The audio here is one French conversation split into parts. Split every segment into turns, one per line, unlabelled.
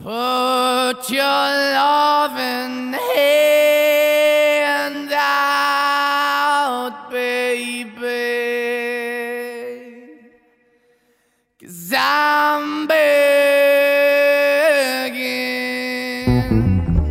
Put your loving hand out, baby, 'cause I'm begging.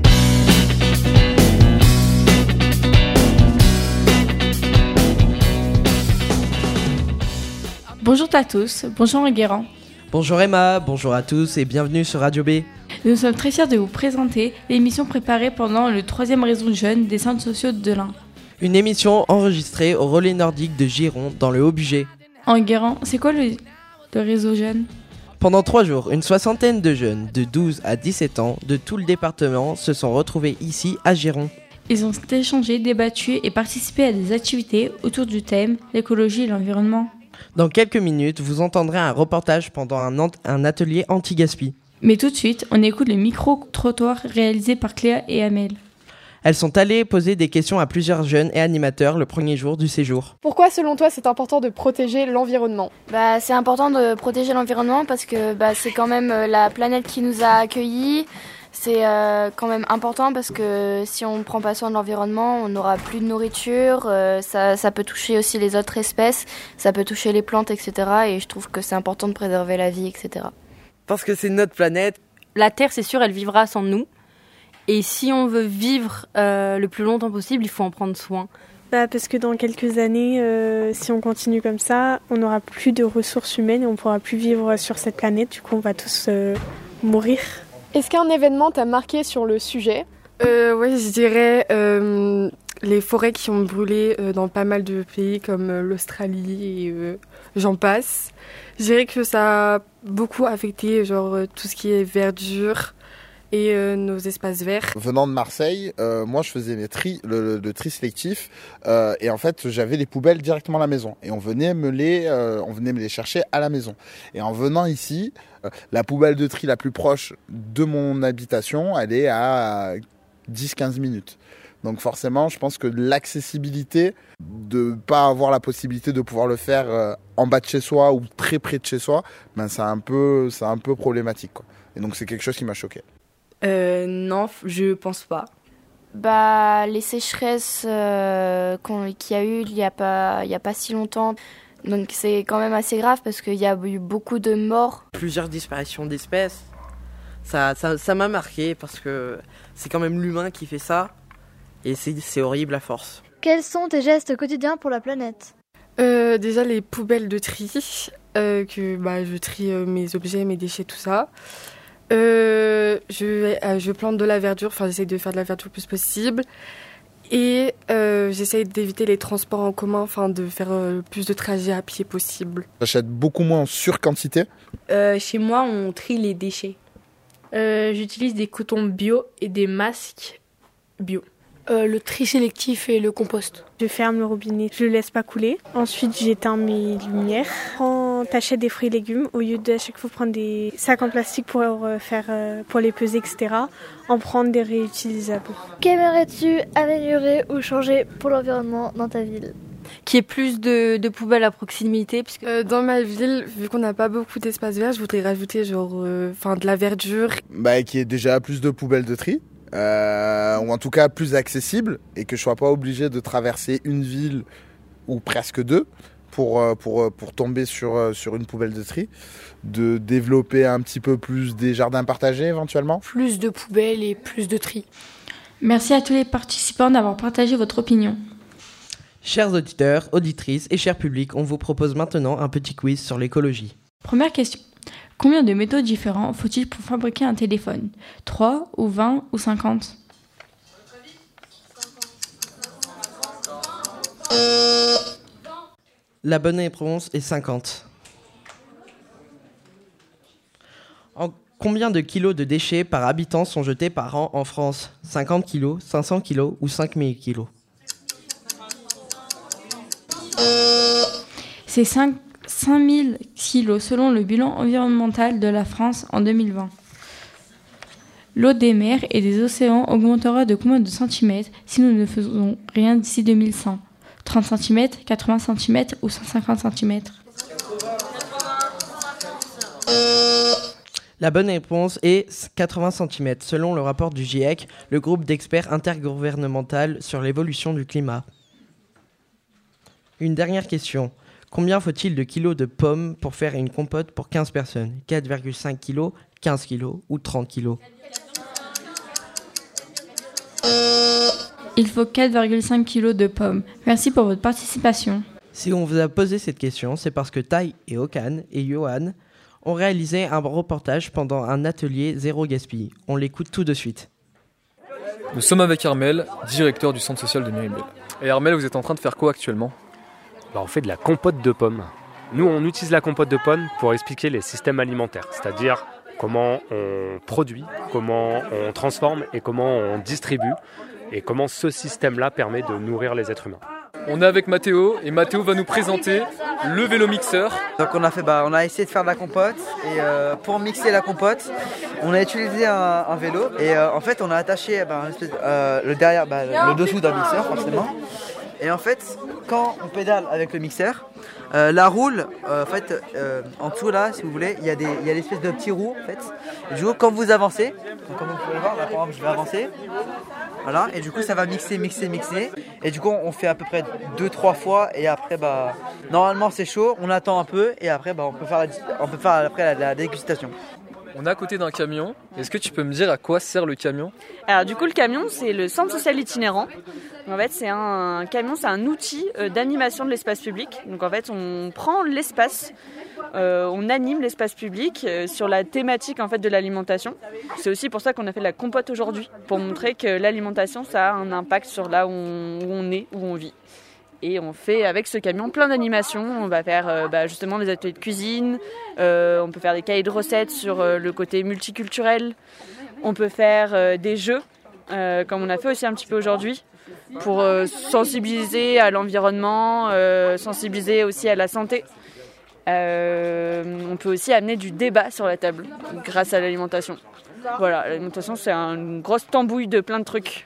Bonjour à tous, bonjour Enguerrand.
Bonjour Emma, bonjour à tous et bienvenue sur Radio B.
Nous sommes très fiers de vous présenter l'émission préparée pendant le 3e réseau jeune des centres sociaux de l'Ain.
Une émission enregistrée au relais nordique de Giron dans le Haut-Bugey.
Enguerrand, c'est quoi le réseau jeune ?
Pendant 3 jours, une soixantaine de jeunes de 12 à 17 ans de tout le département se sont retrouvés ici à Giron.
Ils ont échangé, débattu et participé à des activités autour du thème l'écologie et l'environnement.
Dans quelques minutes, vous entendrez un reportage pendant un atelier anti-gaspi.
Mais tout de suite, on écoute le micro-trottoir réalisé par Cléa et Amel.
Elles sont allées poser des questions à plusieurs jeunes et animateurs le premier jour du séjour.
Pourquoi, selon toi, c'est important de protéger l'environnement ?
C'est important de protéger l'environnement parce que c'est quand même la planète qui nous a accueillis. C'est quand même important parce que si on ne prend pas soin de l'environnement, on n'aura plus de nourriture. Ça peut toucher aussi les autres espèces, ça peut toucher les plantes, etc. Et je trouve que c'est important de préserver la vie, etc.
Parce que c'est notre planète.
La Terre, c'est sûr, elle vivra sans nous. Et si on veut vivre le plus longtemps possible, il faut en prendre soin.
Parce que dans quelques années, si on continue comme ça, on n'aura plus de ressources humaines et on ne pourra plus vivre sur cette planète. Du coup, on va tous mourir.
Est-ce qu'un événement t'a marqué sur le sujet ?
Oui, je dirais les forêts qui ont brûlé dans pas mal de pays comme l'Australie et j'en passe. Je dirais que ça a beaucoup affecté tout ce qui est verdure et nos espaces verts.
Venant de Marseille, moi je faisais le tri sélectif et en fait j'avais les poubelles directement à la maison et on venait me les chercher à la maison. Et en venant ici, la poubelle de tri la plus proche de mon habitation, elle est à 10-15 minutes. Donc forcément, je pense que l'accessibilité, de ne pas avoir la possibilité de pouvoir le faire en bas de chez soi ou très près de chez soi, c'est un peu problématique, quoi. Et donc c'est quelque chose qui m'a choqué.
Non, je pense pas.
Les sécheresses qu'il y a eu il y a pas si longtemps, donc c'est quand même assez grave parce qu'il y a eu beaucoup de morts.
Plusieurs disparitions d'espèces. Ça m'a marqué parce que c'est quand même l'humain qui fait ça et c'est horrible à force.
Quels sont tes gestes quotidiens pour la planète ?
Déjà les poubelles de tri, que je trie mes objets, mes déchets, tout ça. Je plante de la verdure, j'essaie de faire de la verdure le plus possible. Et j'essaie d'éviter les transports en commun, de faire le plus de trajets à pied possible.
J'achète beaucoup moins en surquantité.
Chez moi, on trie les déchets.
J'utilise des cotons bio et des masques bio.
Le tri sélectif et le compost.
Je ferme le robinet, je le laisse pas couler. Ensuite, j'éteins mes lumières. T'achètes des fruits et légumes au lieu de à chaque fois prendre des sacs en plastique pour les peser, etc. En prendre des réutilisables.
Qu'aimerais-tu améliorer ou changer pour l'environnement dans ta ville ?
Qu'il y ait plus de poubelles à proximité. Puisque
dans ma ville, vu qu'on n'a pas beaucoup d'espace vert, je voudrais rajouter de la verdure.
Qu'il y ait déjà plus de poubelles de tri. Ou en tout cas plus accessible et que je sois pas obligé de traverser une ville ou presque deux pour tomber sur une poubelle de tri, de développer un petit peu plus des jardins partagés éventuellement.
Plus de poubelles et plus de tri.
Merci à tous les participants d'avoir partagé votre opinion.
Chers auditeurs, auditrices et chers publics, on vous propose maintenant un petit quiz sur l'écologie.
Première question. Combien de métaux différents faut-il pour fabriquer un téléphone ? 3 ou 20 ou 50 ?
La bonne réponse est 50. Combien de kilos de déchets par habitant sont jetés par an en France ? 50 kilos, 500 kilos ou 5000 kilos ?
C'est 5000 kilos selon le bilan environnemental de la France en 2020. L'eau des mers et des océans augmentera de combien de centimètres si nous ne faisons rien d'ici 2100 ? 30 cm, 80 cm ou 150 cm ?
La bonne réponse est 80 cm, selon le rapport du GIEC, le groupe d'experts intergouvernemental sur l'évolution du climat. Une dernière question. Combien faut-il de kilos de pommes pour faire une compote pour 15 personnes ? 4,5 kg, 15 kg ou 30 kg ?
Il faut 4,5 kg de pommes. Merci pour votre participation.
Si on vous a posé cette question, c'est parce que Tai et Okan et Johan ont réalisé un reportage pendant un atelier zéro gaspille. On l'écoute tout de suite.
Nous sommes avec Armel, directeur du centre social de Miribel. Et Armel, vous êtes en train de faire quoi actuellement ?
On fait de la compote de pommes. Nous, on utilise la compote de pommes pour expliquer les systèmes alimentaires, c'est-à-dire comment on produit, comment on transforme et comment on distribue, et comment ce système-là permet de nourrir les êtres humains.
On est avec Mathéo, et Mathéo va nous présenter le vélo mixeur.
Donc on a essayé de faire de la compote, et pour mixer la compote, on a utilisé un vélo, et en fait on a attaché le dessous d'un mixeur forcément. Et en fait, quand on pédale avec le mixeur, la roue, en dessous là, si vous voulez, il y a l'espèce de petits roues en fait. Et du coup, quand vous avancez, comme vous pouvez le voir, là par exemple, je vais avancer. Voilà, et du coup ça va mixer. Et du coup on fait à peu près 2-3 fois et après normalement c'est chaud, on attend un peu et après on peut faire après la dégustation.
On est à côté d'un camion. Est-ce que tu peux me dire à quoi sert le camion ?
Alors du coup le camion c'est le centre social itinérant. En fait c'est un camion, c'est un outil d'animation de l'espace public. Donc en fait on prend l'espace, on anime l'espace public sur la thématique en fait de l'alimentation. C'est aussi pour ça qu'on a fait de la compote aujourd'hui, pour montrer que l'alimentation ça a un impact sur là où on est, où on vit. Et on fait avec ce camion plein d'animations. On va faire justement des ateliers de cuisine, on peut faire des cahiers de recettes sur le côté multiculturel, on peut faire des jeux, comme on a fait aussi un petit peu aujourd'hui, pour sensibiliser à l'environnement, sensibiliser aussi à la santé. On peut aussi amener du débat sur la table grâce à l'alimentation. Voilà, l'alimentation c'est une grosse tambouille de plein de trucs.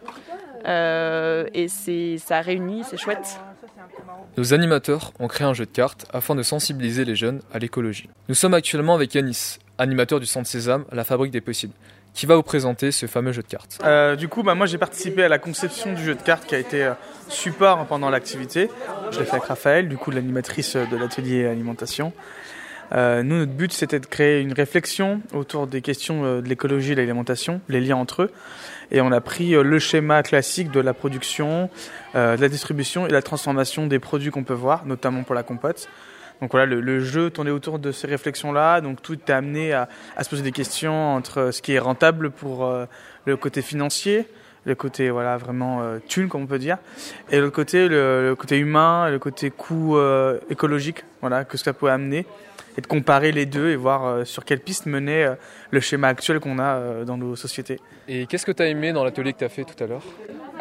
Et ça réunit, c'est chouette.
Nos animateurs ont créé un jeu de cartes afin de sensibiliser les jeunes à l'écologie. Nous sommes actuellement avec Yanis, animateur du Centre Sésame, la fabrique des possibles, qui va vous présenter ce fameux jeu de cartes.
Moi j'ai participé à la conception du jeu de cartes qui a été support pendant l'activité. Je l'ai fait avec Raphaël, l'animatrice de l'atelier alimentation. Nous, notre but c'était de créer une réflexion autour des questions de l'écologie et de l'alimentation, les liens entre eux. Et on a pris le schéma classique de la production, de la distribution et de la transformation des produits qu'on peut voir, notamment pour la compote. Donc voilà, le jeu tournait autour de ces réflexions-là. Donc tout est amené à se poser des questions entre ce qui est rentable pour le côté financier, le côté vraiment thune, comme on peut dire, et l'autre côté, le côté humain, le côté coût écologique, que ça peut amener. Et de comparer les deux et voir sur quelle piste mener le schéma actuel qu'on a dans nos sociétés.
Et qu'est-ce que tu as aimé dans l'atelier que tu as fait tout à l'heure ?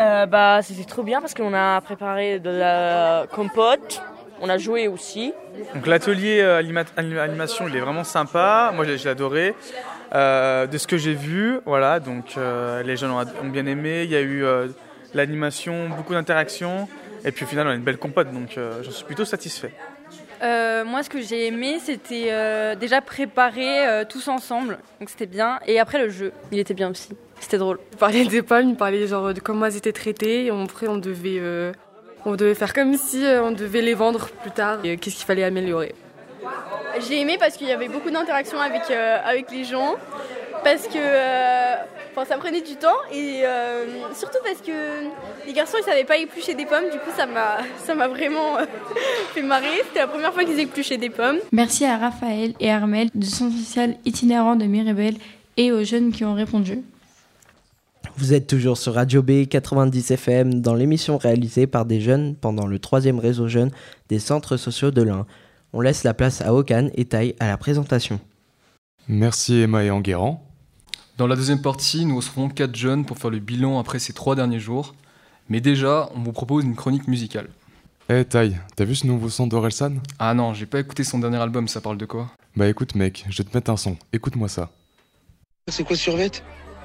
C'était trop bien parce qu'on a préparé de la compote, on a joué aussi.
Donc l'atelier animation, il est vraiment sympa, moi je l'ai adoré. De ce que j'ai vu, les jeunes ont bien aimé, il y a eu l'animation, beaucoup d'interactions, et puis au final on a une belle compote, donc j'en suis plutôt satisfait.
Moi, ce que j'ai aimé, c'était déjà préparer tous ensemble, donc c'était bien. Et après, le jeu, il était bien aussi. C'était drôle.
On parlait des pommes, on parlait de comment elles étaient traitées. Et après, on devait faire comme si on devait les vendre plus tard. Et qu'est-ce qu'il fallait améliorer.
J'ai aimé parce qu'il y avait beaucoup d'interactions avec les gens. Parce que ça prenait du temps et surtout parce que les garçons ils savaient pas éplucher des pommes, du coup ça m'a vraiment fait marrer. C'était la première fois qu'ils épluchaient des pommes.
Merci à Raphaël et Armel du Centre social itinérant de Miribel et aux jeunes qui ont répondu.
Vous êtes toujours sur Radio B 90 FM dans l'émission réalisée par des jeunes pendant le 3e réseau jeune des centres sociaux de l'Ain. On laisse la place à Okan et Tai à la présentation.
Merci Emma et Enguerrand.
Dans la deuxième partie, nous serons 4 jeunes pour faire le bilan après ces 3 derniers jours. Mais déjà, on vous propose une chronique musicale.
Tai, t'as vu ce nouveau son d'Orelsan ?
Ah non, j'ai pas écouté son dernier album, ça parle de quoi ?
Bah écoute mec, je vais te mettre un son, écoute-moi ça.
C'est quoi Survêt ?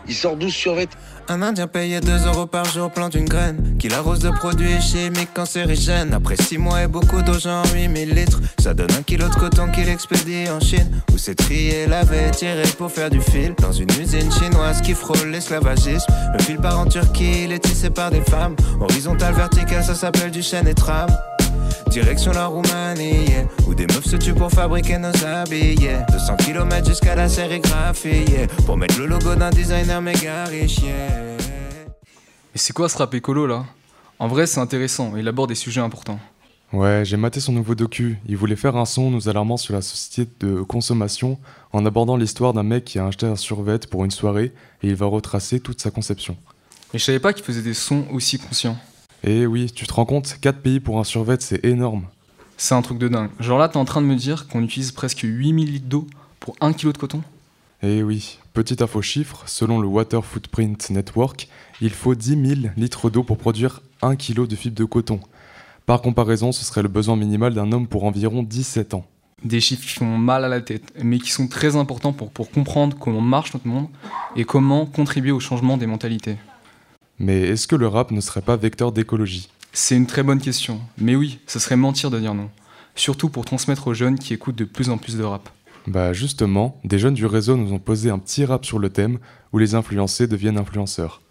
Il sort 12 survêtements.
Un Indien payé 2 € par jour plante une graine qu'il arrose de produits chimiques cancérigènes. Après 6 mois et beaucoup d'eau, genre 8000 litres, ça donne 1 kilo de coton qu'il expédie en Chine, où c'est trié, lavé, tiré pour faire du fil. Dans une usine chinoise qui frôle l'esclavagisme, le fil part en Turquie, il est tissé par des femmes. Horizontal, vertical, ça s'appelle du chêne et trame. Direction la Roumanie, yeah, où des meufs se tuent pour fabriquer nos habits, yeah. 200 km jusqu'à la sérigraphie, yeah, pour mettre le logo d'un designer méga riche, yeah.
Et c'est quoi ce rap écolo là ? En vrai c'est intéressant, il aborde des sujets importants.
Ouais, j'ai maté son nouveau docu. Il voulait faire un son nous alarmant sur la société de consommation en abordant l'histoire d'un mec qui a acheté un survêt pour une soirée et il va retracer toute sa conception.
Mais je savais pas qu'il faisait des sons aussi conscients.
Et oui, tu te rends compte, 4 pays pour un survêt, c'est énorme.
C'est un truc de dingue. Genre là, t'es en train de me dire qu'on utilise presque 8000 litres d'eau pour 1 kg de coton ?
Et oui, petite info chiffre, selon le Water Footprint Network, il faut 10 000 litres d'eau pour produire 1 kg de fibre de coton. Par comparaison, ce serait le besoin minimal d'un homme pour environ 17 ans.
Des chiffres qui font mal à la tête, mais qui sont très importants pour comprendre comment marche notre monde et comment contribuer au changement des mentalités.
Mais est-ce que le rap ne serait pas vecteur d'écologie ?
C'est une très bonne question, mais oui, ce serait mentir de dire non. Surtout pour transmettre aux jeunes qui écoutent de plus en plus de rap.
Bah justement, des jeunes du réseau nous ont posé un petit rap sur le thème où les influencés deviennent influenceurs.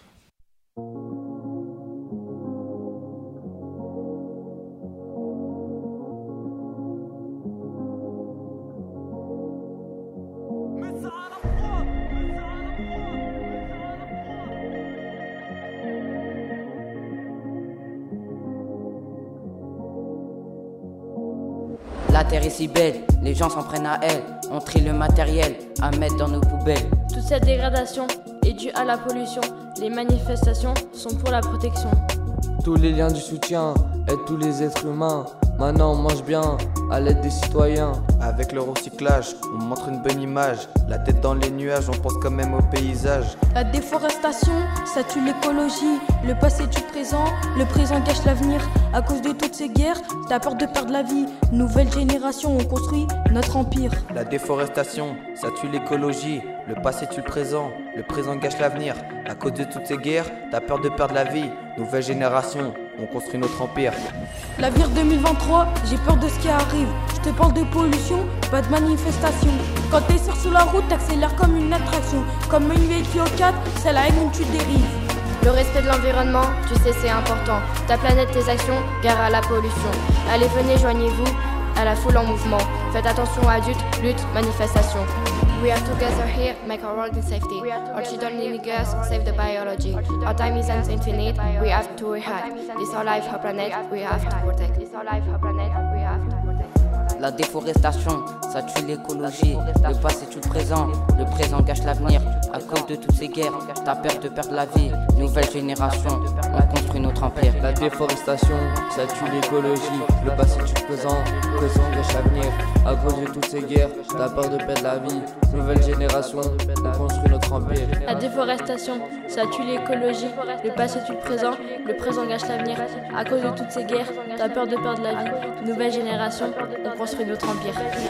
La terre est si belle, les gens s'en prennent à elle. On trie le matériel à mettre dans nos poubelles.
Toute cette dégradation est due à la pollution. Les manifestations sont pour la protection.
Tous les liens du soutien aident tous les êtres humains. Maintenant on mange bien à l'aide des citoyens.
Avec le recyclage, on montre une bonne image. La tête dans les nuages, on pense quand même au paysage.
La déforestation, ça tue l'écologie. Le passé tue le présent gâche l'avenir. À cause de toutes ces guerres, t'as peur de perdre la vie. Nouvelle génération, on construit notre empire.
La déforestation, ça tue l'écologie. Le passé tue le présent gâche l'avenir. À cause de toutes ces guerres, t'as peur de perdre la vie. Nouvelle génération, on construit notre empire.
L'avenir 2023, j'ai peur de ce qui arrive. Je te parle de pollution, pas de manifestation. Quand t'es sur la route, t'accélères comme une attraction. Comme une véhicule 4, c'est la haine où tu dérives.
Le respect de l'environnement, tu sais c'est important. Ta planète, tes actions, gare à la pollution. Allez venez, joignez-vous à la foule en mouvement. Faites attention adultes, lutte, manifestation. We are together here, make our world in safety. Our children need us, save the biology. Our time isn't infinite, we have to react. This our life, our planet, we have to protect. This our life, our planet, we have to protect.
La déforestation, ça tue l'écologie. Le passé tue le présent gâche l'avenir. À cause de toutes ces guerres, t'as peur de perdre la vie. Nouvelle génération, on construit notre empire.
La déforestation, ça tue l'écologie. Le passé tue le présent gâche l'avenir. À cause de toutes ces guerres, t'as peur de perdre la vie. Nouvelle génération, on construit notre empire.
La déforestation, ça tue l'écologie. Le passé tue le présent gâche l'avenir. À cause de toutes ces guerres, t'as peur de perdre la vie. Nouvelle génération, on construit notre empire.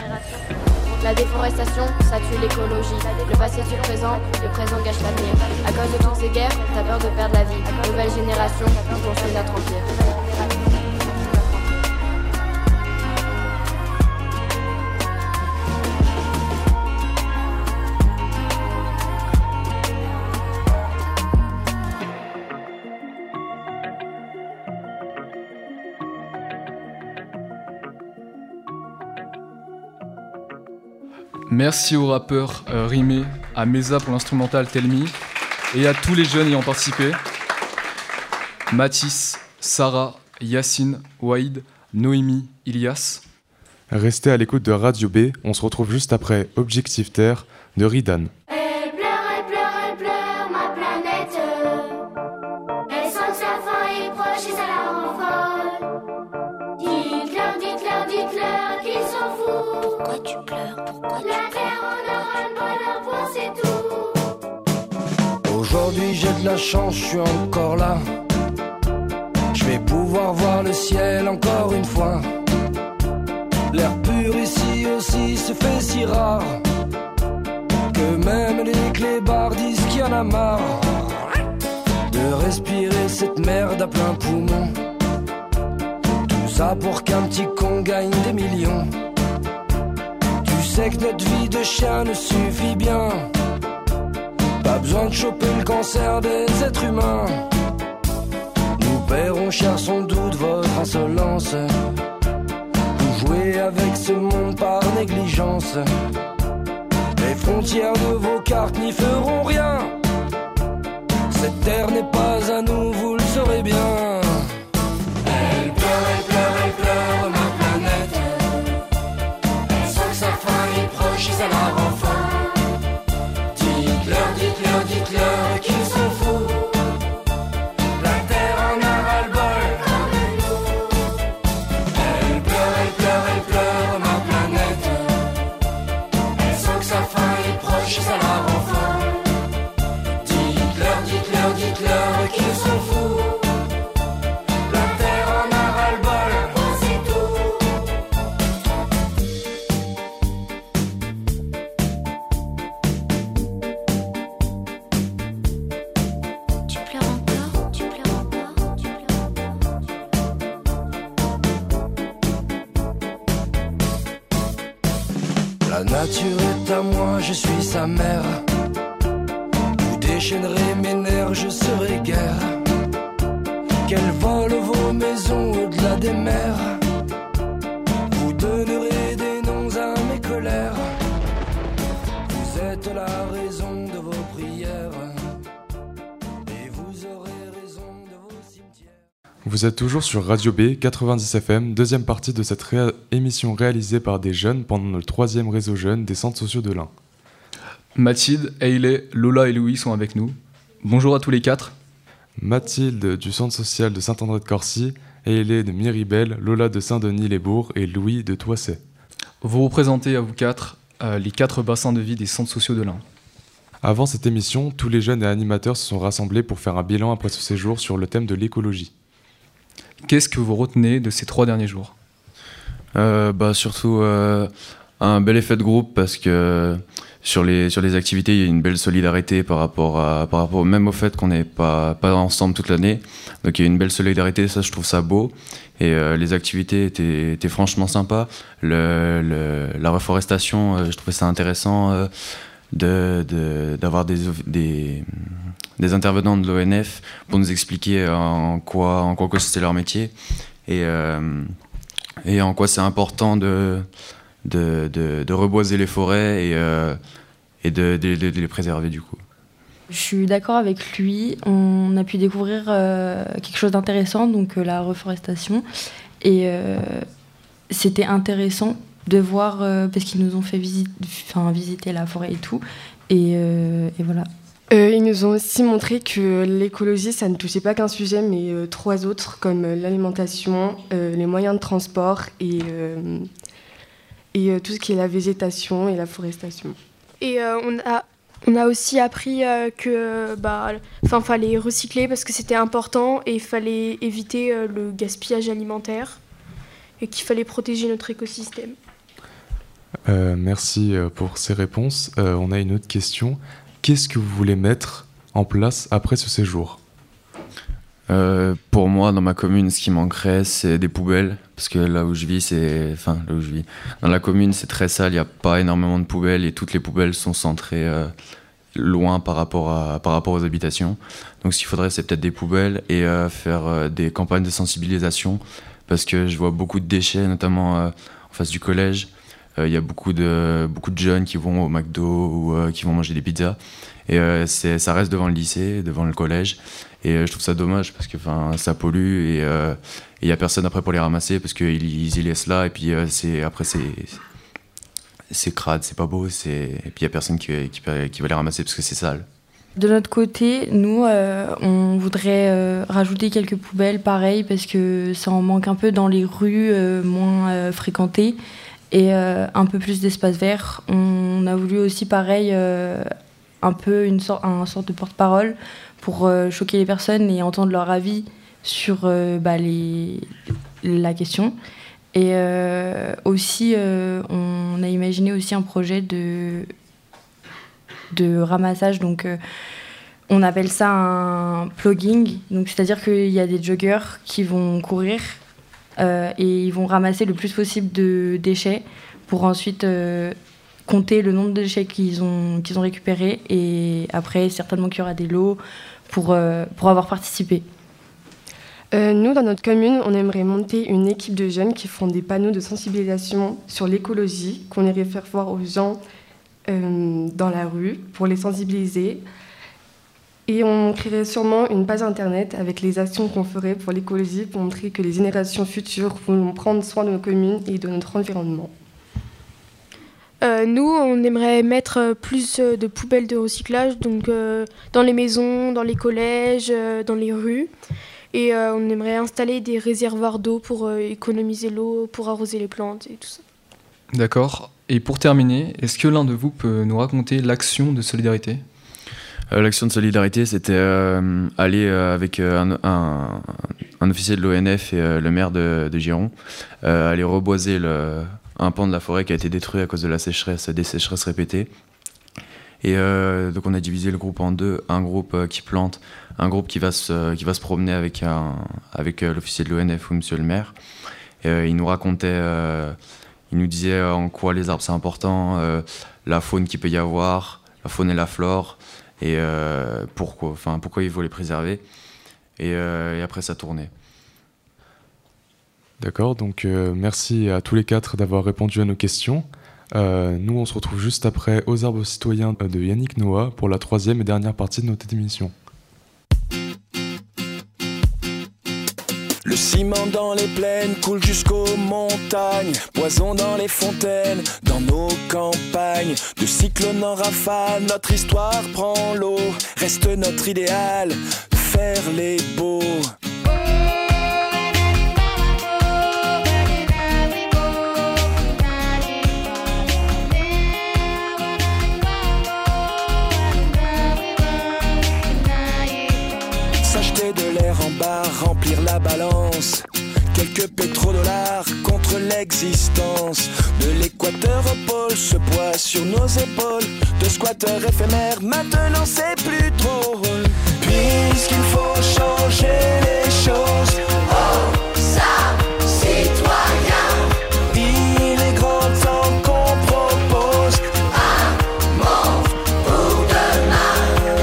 La déforestation, ça tue l'écologie. Le passé tue le présent gâche l'avenir. À cause de toutes ces guerres, t'as peur de perdre la vie. Nouvelle génération, on construit notre empire.
Merci aux rappeurs Rimé, à Mesa pour l'instrumental Tell Me et à tous les jeunes ayant participé. Mathis, Sarah, Yacine, Waïd, Noémie, Ilias.
Restez à l'écoute de Radio B, on se retrouve juste après Objectif Terre de Ridan.
Elle pleure, ma planète. Elle sent que sa fin est proche et ça la rend folle. Dites-leur qu'ils s'en foutent. Pourquoi tu pleures? La terre en aura le bonheur pour c'est tout.
Aujourd'hui j'ai de la chance, je suis encore là. Je vais pouvoir voir le ciel encore une fois. L'air pur ici aussi se fait si rare que même les clébards disent qu'il y en a marre de respirer cette merde à plein poumon. Tout ça pour qu'un petit con gagne des millions. Tu sais que notre vie de chien ne suffit bien. Pas besoin de choper le cancer des êtres humains. Nous paierons cher sans doute votre insolence. Vous jouez avec ce monde par négligence. Les frontières de vos cartes n'y feront rien. Cette terre n'est pas à nous, vous le saurez bien. Elle pleure, ma planète. Elle sent que sa fin est proche et ça la rend folle. Dites-leur qu'ils sont fous. La terre en a ras-le-bol. Elle pleure, ma planète. Elle sent que sa fin est proche et ça la rend folle. Dites-leur qu'ils sont fous. La terre en a ras-le-bol. C'est tout.
Tu pleures encore, tu pleures encore, tu pleures encore.
La nature est à moi, je suis sa mère. Vous déchaînerez mes nerfs, je serai guère. Qu'elle vole vos maisons au-delà des mers. Vous donnerez des noms à mes colères. Vous êtes la raison de vos prières. Et vous aurez raison de vos cimetières.
Vous êtes toujours sur Radio B 90 FM, deuxième partie de cette émission réalisée par des jeunes pendant le 3e réseau jeune des centres sociaux de l'Ain.
Mathilde, Hayley, Lola et Louis sont avec nous. Bonjour à tous les 4.
Mathilde du centre social de Saint-André-de-Corcy, Hayley de Miribel, Lola de Saint-Denis-les-Bourgs et Louis de Toisset.
Vous représentez à vous 4 les 4 bassins de vie des centres sociaux de l'Ain.
Avant cette émission, tous les jeunes et animateurs se sont rassemblés pour faire un bilan après ce séjour sur le thème de l'écologie.
Qu'est-ce que vous retenez de ces 3 derniers jours ?
Surtout un bel effet de groupe parce que sur les activités, il y a une belle solidarité par rapport même au fait qu'on n'est pas ensemble toute l'année. Donc il y a une belle solidarité, ça je trouve ça beau. Et les activités étaient franchement sympas. La reforestation, je trouvais ça intéressant d'avoir des intervenants de l'ONF pour nous expliquer en quoi consistait leur métier et en quoi c'est important de reboiser les forêts et de les préserver du coup.
Je suis d'accord avec lui, on a pu découvrir quelque chose d'intéressant, donc la reforestation, et c'était intéressant de voir, parce qu'ils nous ont fait visiter la forêt et tout, et voilà.
Ils nous ont aussi montré que l'écologie, ça ne touchait pas qu'un sujet, mais 3 autres, comme l'alimentation, les moyens de transport et tout ce qui est la végétation et la forestation.
Et on a aussi appris que fallait recycler parce que c'était important et il fallait éviter le gaspillage alimentaire et qu'il fallait protéger notre écosystème.
Merci pour ces réponses. On a une autre question. Qu'est-ce que vous voulez mettre en place après ce séjour ?
Pour moi, dans ma commune, ce qui manquerait, c'est des poubelles. Parce que là où je vis, dans la commune, c'est très sale, il n'y a pas énormément de poubelles et toutes les poubelles sont centrées loin par rapport aux habitations. Donc ce qu'il faudrait, c'est peut-être des poubelles et faire des campagnes de sensibilisation. Parce que je vois beaucoup de déchets, notamment en face du collège. Il y a beaucoup de jeunes qui vont au McDo ou qui vont manger des pizzas. Et ça reste devant le lycée, devant le collège. Et je trouve ça dommage parce que ça pollue et il n'y a personne après pour les ramasser parce qu'ils y laissent là. Et puis c'est crade, c'est pas beau. Et puis il n'y a personne qui va les ramasser parce que c'est sale.
De notre côté, nous, on voudrait rajouter quelques poubelles, pareil, parce que ça en manque un peu dans les rues moins fréquentées. Et un peu plus d'espace vert. On a voulu aussi, pareil, un peu une sorte de porte-parole pour choquer les personnes et entendre leur avis sur la question. Et aussi, on a imaginé aussi un projet de ramassage. Donc, on appelle ça un plugging. Donc, c'est-à-dire qu'il y a des joggers qui vont courir et ils vont ramasser le plus possible de déchets pour ensuite compter le nombre de déchets qu'ils ont récupérés. Et après, certainement qu'il y aura des lots pour avoir participé.
Nous, dans notre commune, on aimerait monter une équipe de jeunes qui font des panneaux de sensibilisation sur l'écologie, qu'on irait faire voir aux gens dans la rue pour les sensibiliser. Et on créerait sûrement une page internet avec les actions qu'on ferait pour l'écologie pour montrer que les générations futures vont prendre soin de nos communes et de notre environnement.
Nous, on aimerait mettre plus de poubelles de recyclage, donc dans les maisons, dans les collèges, dans les rues. Et on aimerait installer des réservoirs d'eau pour économiser l'eau, pour arroser les plantes et tout ça.
D'accord. Et pour terminer, est-ce que l'un de vous peut nous raconter l'action de solidarité ?
L'action de solidarité, c'était aller avec un officier de l'ONF et le maire de Giron, aller reboiser un pan de la forêt qui a été détruit à cause de la sécheresse, des sécheresses répétées. Et donc on a divisé le groupe en deux, un groupe qui plante, un groupe qui va se promener avec l'officier de l'ONF ou monsieur le maire. Et il nous racontait, il nous disait en quoi les arbres c'est important, la faune qu'il peut y avoir, la faune et la flore, et pourquoi il faut les préserver. Et après ça tournait.
D'accord, donc merci à tous les quatre d'avoir répondu à nos questions. Nous, on se retrouve juste après Aux arbres citoyens de Yannick Noah pour la 3e et dernière partie de notre émission.
Le ciment dans les plaines coule jusqu'aux montagnes, poison dans les fontaines, dans nos campagnes. De cyclone en rafale, notre histoire prend l'eau. Reste notre idéal, faire les beaux. S'acheter de l'air en barre, remplir la balance. Quelques pétrodollars contre l'existence. De l'équateur au pôle, ce poids sur nos épaules. De squatteurs éphémères, maintenant c'est plus drôle. Puisqu'il faut changer les choses.
Aux arbres citoyens,
Il est grand temps qu'on propose
un monde pour demain.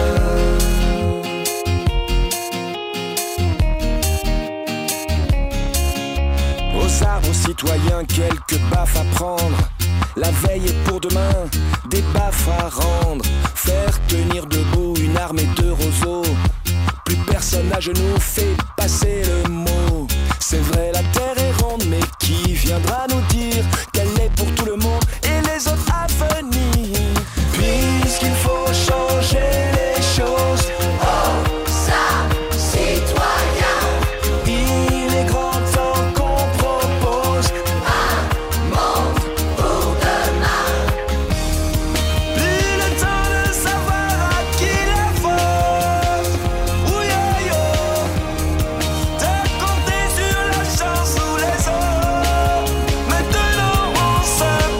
Aux arbres citoyens, quelques baffes à prendre. La veille est pour demain, des baffes à rendre. Faire tenir debout une armée de roseaux. Plus personne à genoux fait passer le mot. C'est vrai, la terre est ronde, mais qui viendra nous dire qu'elle est pour tout le monde et les autres à venir? Puisqu'il faut changer les choses.
Aux arbres citoyens,
Il est grand temps qu'on propose
un monde pour demain.
Plus le temps de savoir à qui la faute. Ouh-yo-yo, de compter sur la chance ou les autres. Maintenant on se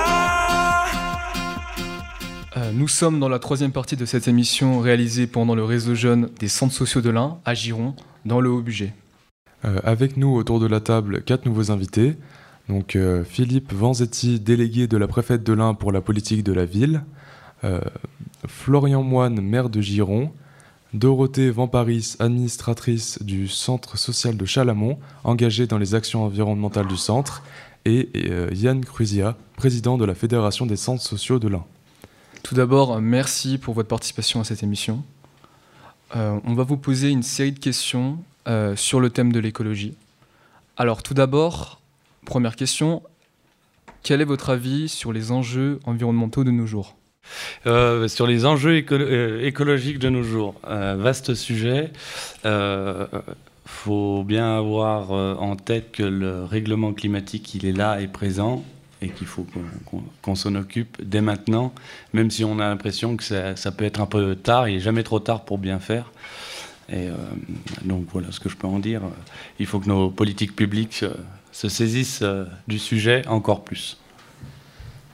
bat.
Nous sommes dans la 3e partie de cette émission réalisée pendant le réseau jeune des centres sociaux de l'Ain, à Giron, dans le Haut-Bugey.
Avec nous autour de la table 4 nouveaux invités. Donc Philippe Vanzetti, délégué de la préfète de l'Ain pour la politique de la ville. Florian Moine, maire de Giron. Dorothée Vamparis, administratrice du centre social de Chalamont, engagée dans les actions environnementales du centre. Et Yann Cruzia, président de la Fédération des centres sociaux de l'Ain.
Tout d'abord, merci pour votre participation à cette émission. On va vous poser une série de questions sur le thème de l'écologie. Alors tout d'abord, première question, quel est votre avis sur les enjeux environnementaux de nos jours ?
Sur les enjeux écologiques de nos jours, vaste sujet. Faut bien avoir en tête que le règlement climatique, il est là et présent, et qu'il faut qu'on s'en occupe dès maintenant, même si on a l'impression que ça peut être un peu tard. Il n'est jamais trop tard pour bien faire. Et donc voilà ce que je peux en dire. Il faut que nos politiques publiques se saisissent du sujet encore plus.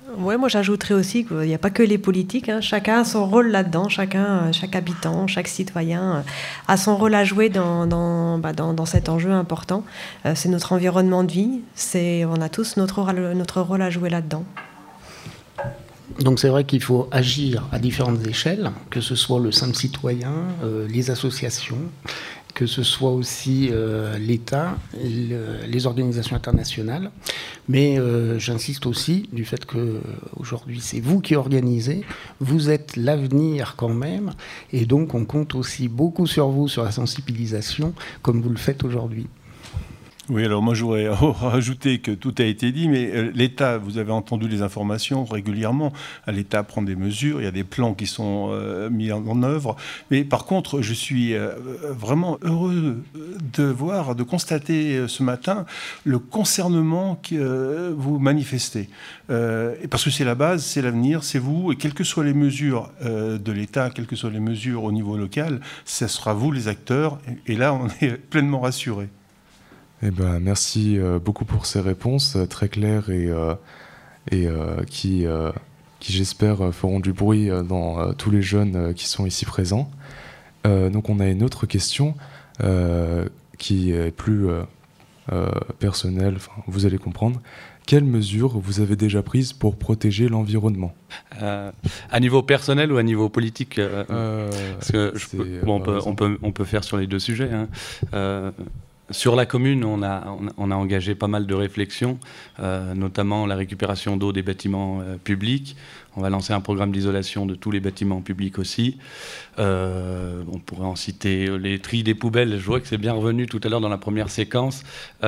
Ouais, moi j'ajouterais aussi qu'il n'y a pas que les politiques, hein. Chacun a son rôle là-dedans, chaque habitant, chaque citoyen a son rôle à jouer dans cet enjeu important. C'est notre environnement de vie, on a tous notre rôle à jouer là-dedans.
Donc c'est vrai qu'il faut agir à différentes échelles, que ce soit le simple citoyen, les associations, que ce soit aussi l'État, les organisations internationales. Mais j'insiste aussi du fait qu'aujourd'hui, c'est vous qui organisez, vous êtes l'avenir quand même, et donc on compte aussi beaucoup sur vous, sur la sensibilisation, comme vous le faites aujourd'hui.
Oui, alors moi j'aurais rajouté que tout a été dit, mais l'État, vous avez entendu les informations régulièrement, l'État prend des mesures, il y a des plans qui sont mis en œuvre, mais par contre je suis vraiment heureux de constater ce matin le concernement que vous manifestez, parce que c'est la base, c'est l'avenir, c'est vous, et quelles que soient les mesures de l'État, quelles que soient les mesures au niveau local, ce sera vous les acteurs, et là on est pleinement rassurés.
Eh ben, merci beaucoup pour ces réponses très claires et qui j'espère, feront du bruit dans tous les jeunes qui sont ici présents. Donc on a une autre question qui est plus personnelle, vous allez comprendre. Quelles mesures vous avez déjà prises pour protéger l'environnement ?
À niveau personnel ou à niveau politique parce que on peut faire sur les deux sujets. Hein. Sur la commune, on a engagé pas mal de réflexions, notamment la récupération d'eau des bâtiments publics. On va lancer un programme d'isolation de tous les bâtiments publics aussi. On pourrait en citer les tris des poubelles. Je vois que c'est bien revenu tout à l'heure dans la première séquence.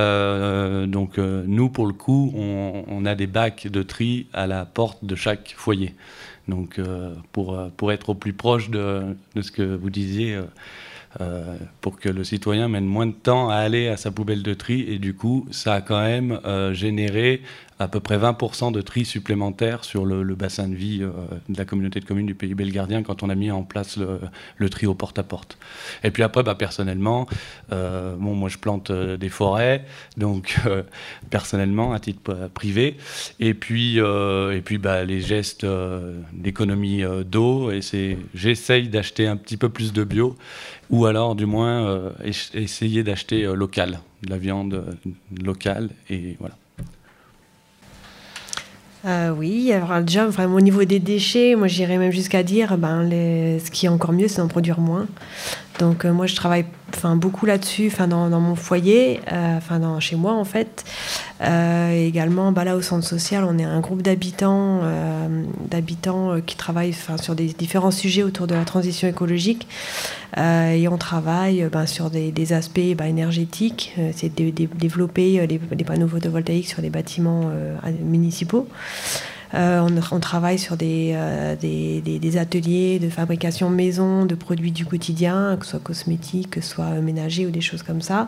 Nous, pour le coup, on a des bacs de tri à la porte de chaque foyer. Donc, pour être au plus proche de ce que vous disiez... pour que le citoyen mène moins de temps à aller à sa poubelle de tri, et du coup ça a quand même généré à peu près 20% de tri supplémentaire sur le bassin de vie de la communauté de communes du Pays Belgardien quand on a mis en place le tri au porte-à-porte. Et puis après, personnellement, moi je plante des forêts, donc personnellement, à titre privé, et puis les gestes d'économie d'eau, j'essaye d'acheter un petit peu plus de bio, ou alors du moins essayer d'acheter local, de la viande locale, et voilà.
Oui, alors déjà, vraiment, au niveau des déchets, moi j'irais même jusqu'à dire, ce qui est encore mieux, c'est d'en produire moins. Donc moi je travaille beaucoup là-dessus, dans mon foyer, chez moi en fait. Également, là au centre social, on est un groupe d'habitants qui travaillent sur des différents sujets autour de la transition écologique. Et on travaille sur des aspects énergétiques, c'est de développer les panneaux photovoltaïques sur les bâtiments municipaux. On travaille sur des ateliers de fabrication maison de produits du quotidien, que ce soit cosmétiques, que ce soit ménagers ou des choses comme ça.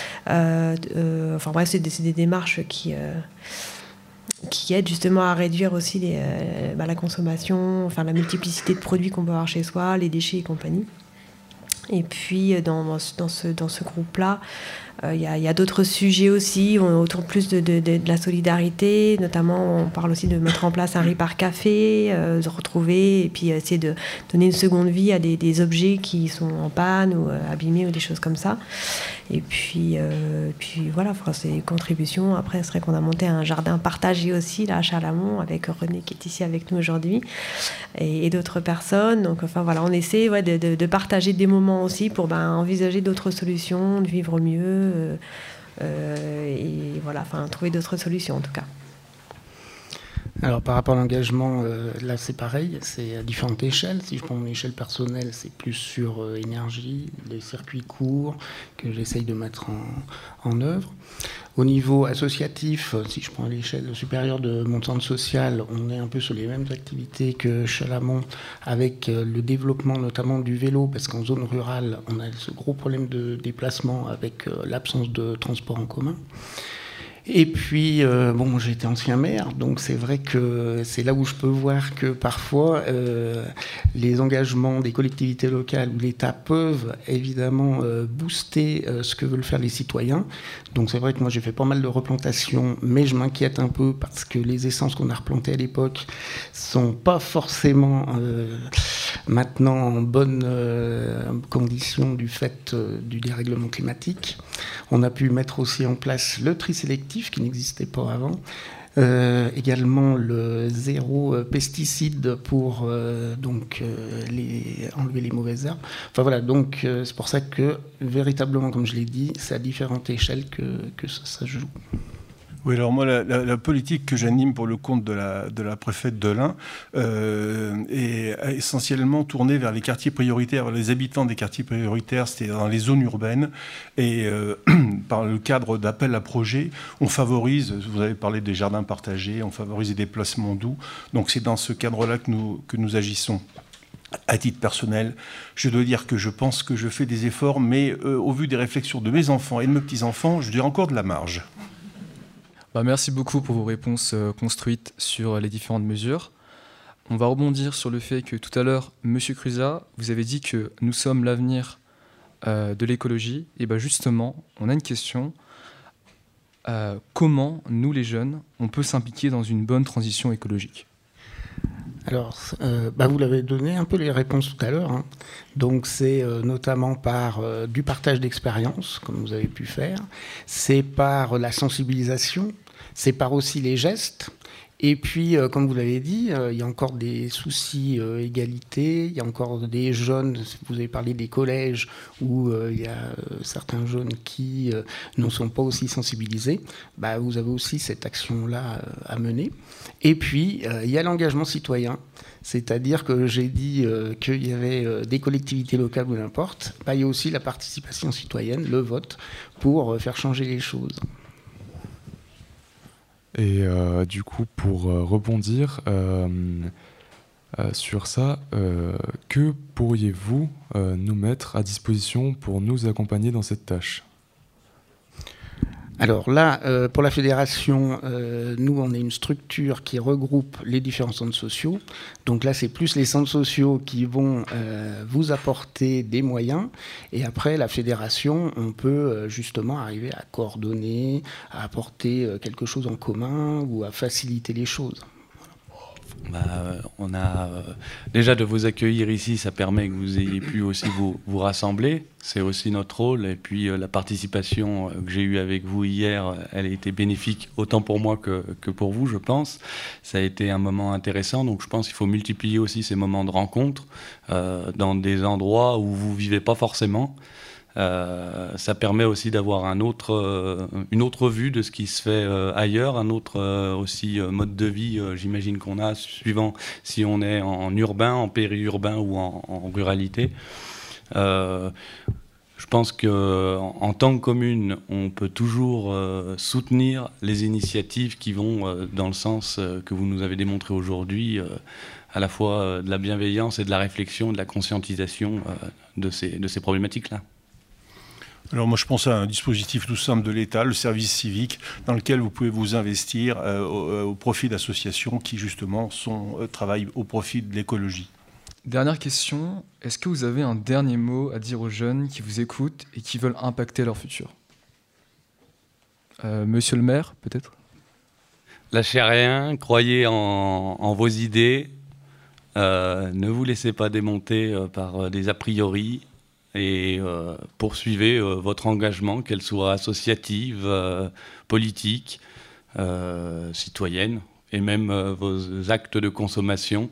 C'est des démarches qui aident justement à réduire aussi la consommation, la multiplicité de produits qu'on peut avoir chez soi, les déchets et compagnie. Et puis dans ce groupe-là, il y a d'autres sujets aussi, autour plus de la solidarité, notamment on parle aussi de mettre en place un ripart café, de retrouver et puis essayer de donner une seconde vie à des objets qui sont en panne ou abîmés ou des choses comme ça. Et puis voilà, c'est des contributions. Après, c'est vrai qu'on a monté un jardin partagé aussi là à Chalamont avec René qui est ici avec nous aujourd'hui et d'autres personnes. Donc on essaie de partager des moments aussi pour envisager d'autres solutions, de vivre mieux. Et voilà, trouver d'autres solutions en tout cas.
Alors par rapport à l'engagement, là c'est pareil, c'est à différentes échelles. Si je prends mon échelle personnelle, c'est plus sur énergie, les circuits courts que j'essaye de mettre en œuvre. Au niveau associatif, si je prends l'échelle supérieure de mon centre social, on est un peu sur les mêmes activités que Chalamont, avec le développement notamment du vélo, parce qu'en zone rurale, on a ce gros problème de déplacement avec l'absence de transport en commun. Et puis, bon, j'ai été ancien maire, donc c'est vrai que c'est là où je peux voir que parfois les engagements des collectivités locales ou l'État peuvent évidemment booster ce que veulent faire les citoyens. Donc c'est vrai que moi j'ai fait pas mal de replantations, mais je m'inquiète un peu parce que les essences qu'on a replantées à l'époque sont pas forcément maintenant en bonne condition du fait du dérèglement climatique. On a pu mettre aussi en place le tri sélectif qui n'existait pas avant. Également le zéro pesticide pour enlever les mauvaises herbes. Enfin voilà, donc c'est pour ça que véritablement, comme je l'ai dit, c'est à différentes échelles que ça joue.
Oui, alors moi, la politique que j'anime pour le compte de la préfète de l'Ain est essentiellement tournée vers les quartiers prioritaires, vers les habitants des quartiers prioritaires, c'est-à-dire dans les zones urbaines. Et par le cadre d'appel à projets, on favorise, vous avez parlé des jardins partagés, on favorise des déplacements doux. Donc c'est dans ce cadre-là que nous agissons. À titre personnel, je dois dire que je pense que je fais des efforts, mais au vu des réflexions de mes enfants et de mes petits-enfants, je dirais encore de la marge.
Merci beaucoup pour vos réponses construites sur les différentes mesures. On va rebondir sur le fait que tout à l'heure, Monsieur Cruza, vous avez dit que nous sommes l'avenir de l'écologie. Et bien justement, on a une question. Comment, nous les jeunes, on peut s'impliquer dans une bonne transition écologique ?
Alors, vous l'avez donné un peu les réponses tout à l'heure. Hein. Donc, c'est notamment par du partage d'expériences, comme vous avez pu faire. C'est par la sensibilisation. C'est par aussi les gestes. Et puis, comme vous l'avez dit, il y a encore des soucis égalité. Il y a encore des jeunes, vous avez parlé des collèges, où il y a certains jeunes qui ne sont pas aussi sensibilisés. Vous avez aussi cette action-là à mener. Et puis, il y a l'engagement citoyen. C'est-à-dire que j'ai dit qu'il y avait des collectivités locales ou n'importe. Il y a aussi la participation citoyenne, le vote, pour faire changer les choses.
Et du coup, pour rebondir sur ça, que pourriez-vous nous mettre à disposition pour nous accompagner dans cette tâche ?
Alors là, pour la fédération, nous, on est une structure qui regroupe les différents centres sociaux. Donc là, c'est plus les centres sociaux qui vont vous apporter des moyens. Et après, la fédération, on peut justement arriver à coordonner, à apporter quelque chose en commun ou à faciliter les choses.
On a déjà de vous accueillir ici, ça permet que vous ayez pu aussi vous rassembler. C'est aussi notre rôle. Et puis la participation que j'ai eue avec vous hier, elle a été bénéfique autant pour moi que pour vous, je pense. Ça a été un moment intéressant. Donc je pense qu'il faut multiplier aussi ces moments de rencontre dans des endroits où vous ne vivez pas forcément. Ça permet aussi d'avoir une autre vue de ce qui se fait ailleurs, un autre aussi mode de vie, j'imagine qu'on a, suivant si on est en urbain, en périurbain ou en ruralité. Je pense qu'en tant que commune, on peut toujours soutenir les initiatives qui vont dans le sens que vous nous avez démontré aujourd'hui, à la fois de la bienveillance et de la réflexion, de la conscientisation de ces problématiques-là.
Alors moi je pense à un dispositif tout simple de l'État, le service civique, dans lequel vous pouvez vous investir au profit d'associations qui justement travaillent au profit de l'écologie.
Dernière question, est-ce que vous avez un dernier mot à dire aux jeunes qui vous écoutent et qui veulent impacter leur futur ? Monsieur le maire, peut-être ?
Lâchez rien, croyez en vos idées, ne vous laissez pas démonter par des a priori. Et poursuivez votre engagement, qu'elle soit associative, politique, citoyenne, et même vos actes de consommation.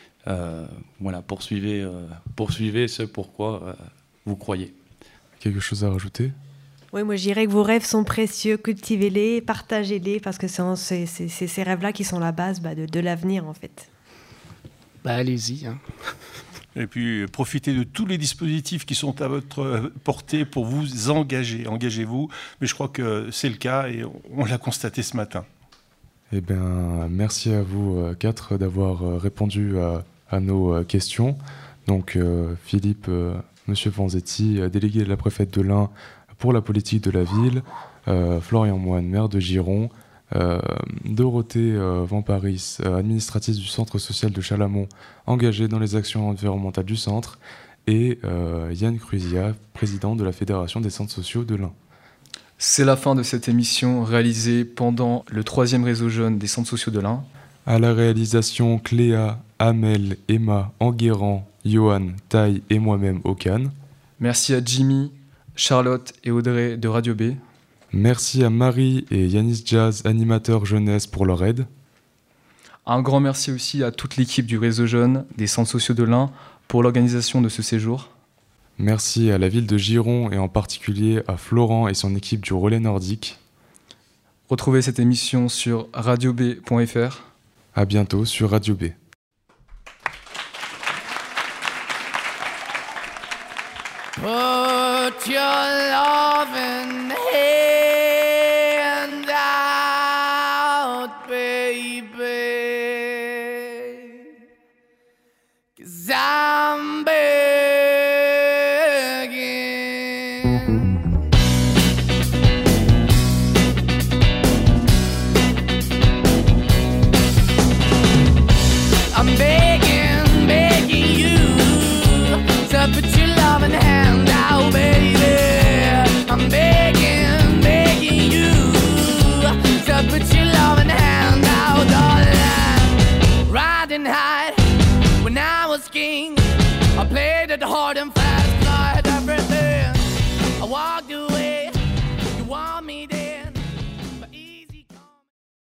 Poursuivez ce pourquoi vous croyez.
Quelque chose à rajouter ?
Oui, moi je dirais que vos rêves sont précieux, cultivez-les, partagez-les, parce que c'est ces rêves-là qui sont la base de l'avenir en fait.
Allez-y. Hein.
Et puis, profitez de tous les dispositifs qui sont à votre portée pour vous engager. Engagez-vous. Mais je crois que c'est le cas et on l'a constaté ce matin.
Eh bien, merci à vous quatre d'avoir répondu à nos questions. Donc, Philippe, Monsieur Vanzetti, délégué de la préfète de l'Ain pour la politique de la ville, Florian Moine, maire de Giron, Dorothée Vamparis, administratrice du centre social de Chalamont, engagée dans les actions environnementales du centre, et Yann Cruzia, président de la Fédération des centres sociaux de l'Ain.
C'est la fin de cette émission réalisée pendant le 3e réseau jeune des centres sociaux de l'Ain.
À la réalisation, Cléa, Amel, Emma, Enguerrand, Johan, Taille et moi-même, Okan.
Merci à Jimmy, Charlotte et Audrey de Radio B.
Merci à Marie et Yanis Jazz, animateurs jeunesse, pour leur aide.
Un grand merci aussi à toute l'équipe du réseau jeune des centres sociaux de l'Ain pour l'organisation de ce séjour.
Merci à la ville de Giron et en particulier à Florent et son équipe du Relais Nordique.
Retrouvez cette émission sur radiob.fr.
À bientôt sur Radio B.
Put your loving hand out, baby, 'cause I'm begging. I'm begging, begging you to put your loving hand out, baby. I'm begging, begging you to put your loving hand out, darling. Riding high